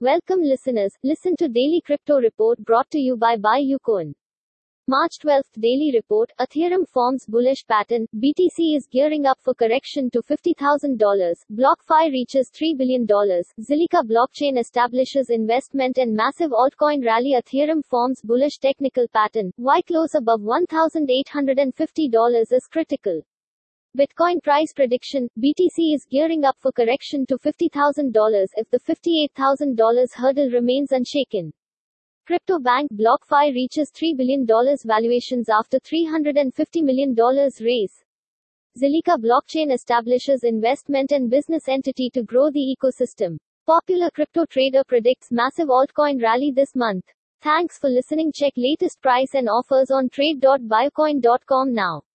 Welcome listeners, listen to Daily Crypto Report brought to you by BuyUcoin. March 12 Daily Report, Ethereum forms bullish pattern, BTC is gearing up for correction to $50,000, BlockFi reaches $3 billion, Zilliqa blockchain establishes investment and massive altcoin rally. Ethereum forms bullish technical pattern, why close above $1,850 is critical. Bitcoin price prediction, BTC is gearing up for correction to $50,000 if the $58,000 hurdle remains unshaken. Crypto bank BlockFi reaches $3 billion valuations after $350 million raise. Zilliqa blockchain establishes investment and business entity to grow the ecosystem. Popular crypto trader predicts massive altcoin rally this month. Thanks for listening. Check latest price and offers on trade.buyucoin.com now.